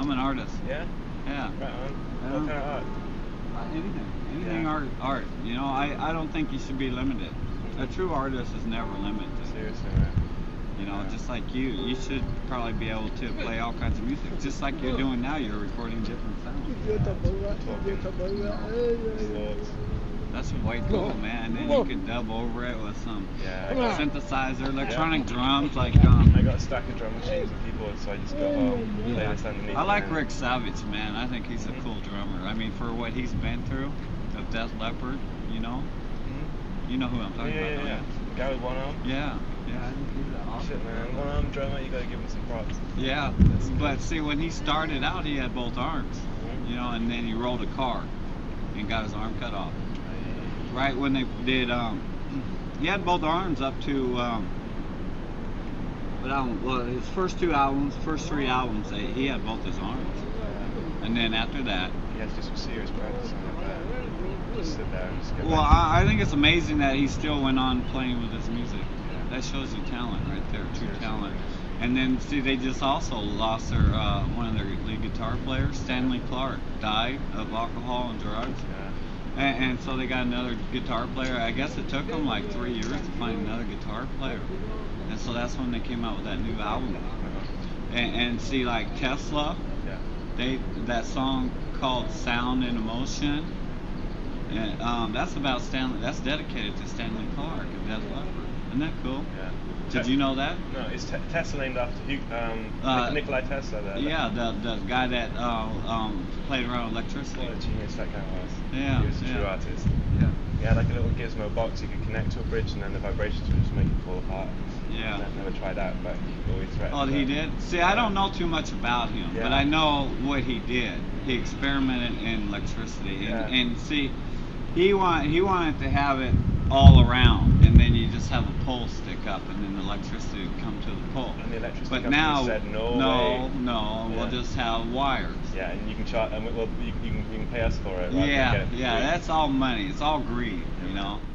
I'm an artist. Yeah? Yeah. Right on. Yeah. What kind of art? Anything Yeah. art. You know, I don't think you should be limited. A true artist is never limited. Seriously, man. You know, Yeah. just like you should probably be able to play all kinds of music. Just like you're doing now, you're recording different sounds. Thoughts. That's way cool, man. And then you can dub over it with some Yeah, I got, synthesizer, electronic drums, like I got a stack of drum machines and keyboards, so I just got play this underneath. I like and- Rick Savage, man. I think he's a cool drummer. I mean, for what he's been through, of Def Leppard, you know? Mhm. You know who I'm Yeah, talking yeah, about, yeah. don't The guy with one arm. you? Yeah. I think he's an awesome. Shit, man. One arm drummer, you gotta give him some props. Yeah, but see, when he started out, he had both arms, you know, and then he rolled a car and got his arm cut off. Right when they did, he had both arms up to, his first two albums, first three albums, he had both his arms. And then after that, He has to do some serious practice on that. Just sit there and just get well, back. I think it's amazing that he still went on playing with his music. That shows you talent right there, true talent. And then, see, they just also lost their one of their lead guitar players, Stanley Clarke, died of alcohol and drugs. Yeah. And so they got another guitar player. I guess it took them like 3 years to find another guitar player. And so that's when they came out with that new album. And see, like Tesla, Yeah. that song called Sound and Emotion, and that's about Stanley. That's dedicated to Stanley Clarke of Def Leppard. Isn't that cool? Yeah. Did you know that? No, it's Tesla named after Nikolai Tesla. Yeah, the guy that played around with electricity. What a genius that guy was. Yeah, He was a true yeah. artist. Yeah. He had like a little gizmo box you could connect to a bridge, and then the vibrations would just make it fall apart. Yeah. Never tried that, but he always threatened. Oh, he did? See, I don't know too much about him, Yeah. but I know what he did. He experimented in electricity, Yeah. and see, he wanted to have it all around, and then you just have a pole stick up, and then the electricity would come to the pole. And the electricity But company now, said, no way. we'll Yeah. just have wires. Yeah, and you can charge, and you can pay us for it. Rather than Yeah, get it for free. that's all money. It's all greed, you know.